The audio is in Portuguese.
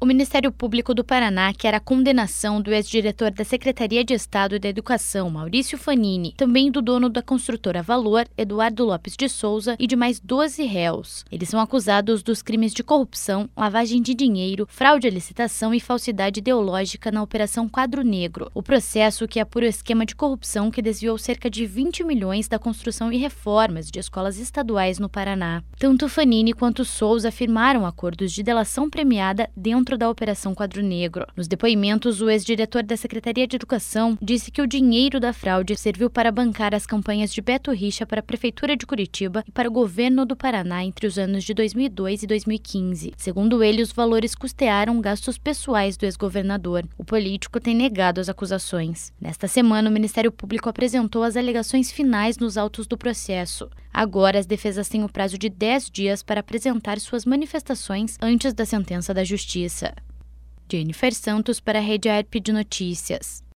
O Ministério Público do Paraná quer a condenação do ex-diretor da Secretaria de Estado da Educação, Maurício Fanini, também do dono da construtora Valor, Eduardo Lopes de Souza, e de mais 12 réus. Eles são acusados dos crimes de corrupção, lavagem de dinheiro, fraude à licitação e falsidade ideológica na Operação Quadro Negro. O processo que apura o esquema de corrupção que desviou cerca de 20 milhões da construção e reformas de escolas estaduais no Paraná. Tanto Fanini quanto Souza firmaram acordos de delação premiada dentro da Operação Quadro Negro. Nos depoimentos, o ex-diretor da Secretaria de Educação disse que o dinheiro da fraude serviu para bancar as campanhas de Beto Richa para a Prefeitura de Curitiba e para o governo do Paraná entre os anos de 2002 e 2015. Segundo ele, os valores custearam gastos pessoais do ex-governador. O político tem negado as acusações. Nesta semana, o Ministério Público apresentou as alegações finais nos autos do processo. Agora, as defesas têm o prazo de 10 dias para apresentar suas manifestações antes da sentença da Justiça. Jennifer Santos para a Rede ARP de Notícias.